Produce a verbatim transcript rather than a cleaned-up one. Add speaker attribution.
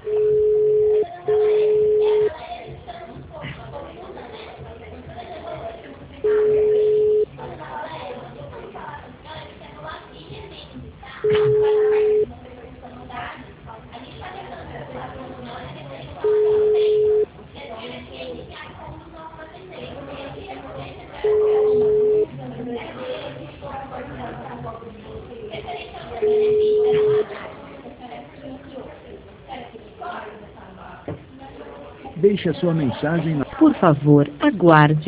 Speaker 1: Deixe a sua mensagem na...
Speaker 2: Por favor, aguarde.